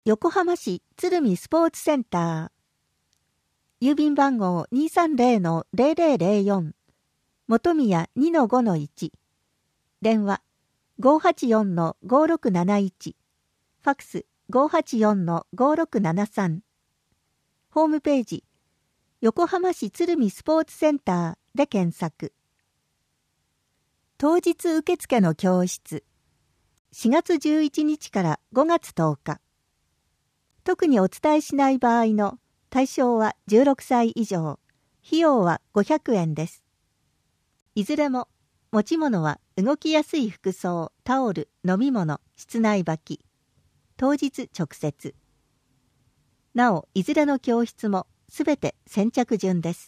横浜市鶴見スポーツセンター。郵便番号 230-0004。本宮 2-5-1。電話 584-5671。ファクス 584-5673。ホームページ横浜市鶴見スポーツセンターで検索。当日受付の教室。4月11日から5月10日。特にお伝えしない場合の対象は16歳以上。費用は500円です。いずれも持ち物は動きやすい服装、タオル、飲み物、室内履き。当日直接。なお、いずれの教室もすべて先着順です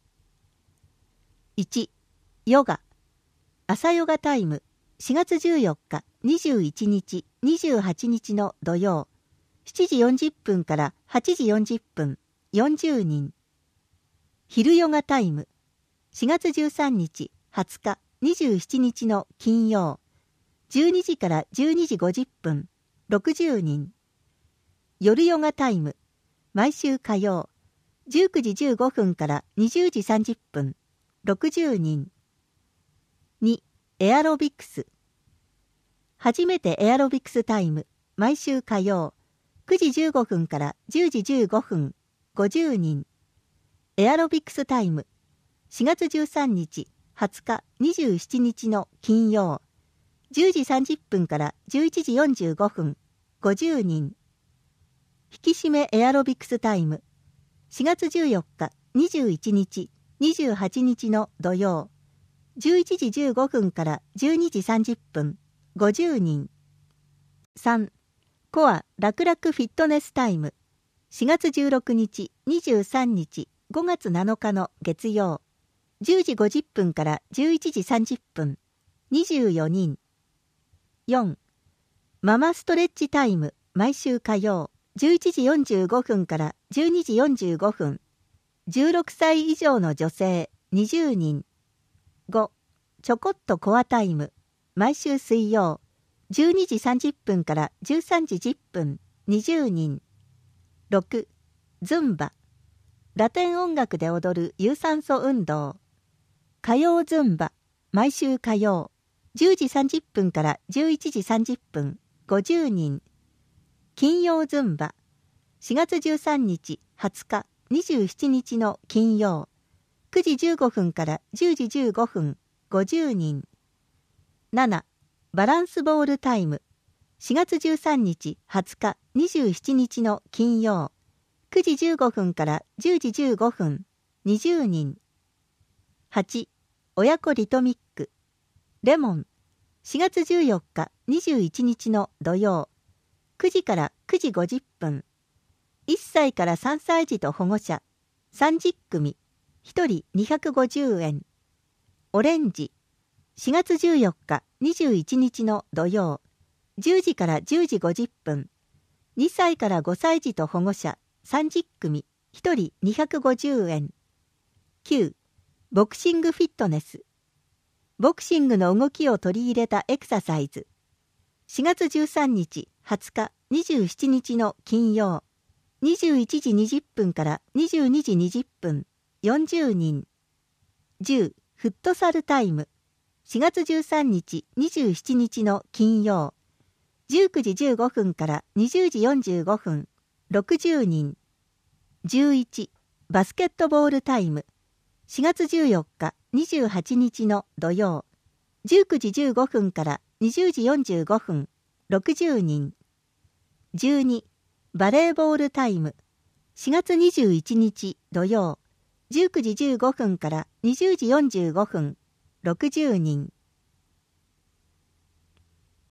。1、ヨガ。朝ヨガタイム。4月14日、21日、28日の土曜。7時40分から8時40分、40人。昼ヨガタイム。4月13日、20日、27日の金曜。12時から12時50分、60人。夜ヨガタイム。毎週火曜。19時15分から20時30分、60人。2、エアロビクス。初めてエアロビクスタイム。毎週火曜。9時15分から10時15分、50人。エアロビクスタイム。4月13日、20日、27日の金曜。10時30分から11時45分、50人。引き締めエアロビクスタイム。4月14日、21日、28日の土曜。11時15分から12時30分、50人。3、コアラクラクフィットネスタイム。4月16日、23日、5月7日の月曜。10時50分から11時30分、24人。4、ママストレッチタイム。毎週火曜。11時45分から12時45分。16歳以上の女性20人。5、ちょこっとコアタイム。毎週水曜。12時30分から13時10分、20人。6、ズンバ。ラテン音楽で踊る有酸素運動。火曜ズンバ。毎週火曜。10時30分から11時30分、50人。金曜ズンバ。4月13日、20日、27日の金曜。9時15分から10時15分、50人。7、バランスボールタイム。4月13日、20日、27日の金曜。9時15分から10時15分、20人。8、親子リトミック。レモン。4月14日、21日の土曜。9時から9時50分。1歳から3歳児と保護者。30組。1人250円。オレンジ。4月14日、21日の土曜。10時から10時50分。2歳から5歳児と保護者。30組。1人250円。9、ボクシングフィットネス。ボクシングの動きを取り入れたエクササイズ。4月13日、20日、27日の金曜。21時20分から22時20分、40人。10、フットサルタイム。4月13日、27日の金曜。19時15分から20時45分、60人。11、バスケットボールタイム。4月14日、28日の土曜。19時15分から20時45分、60人。12、バレーボールタイム。4月21日土曜。19時15分から20時45分、60人。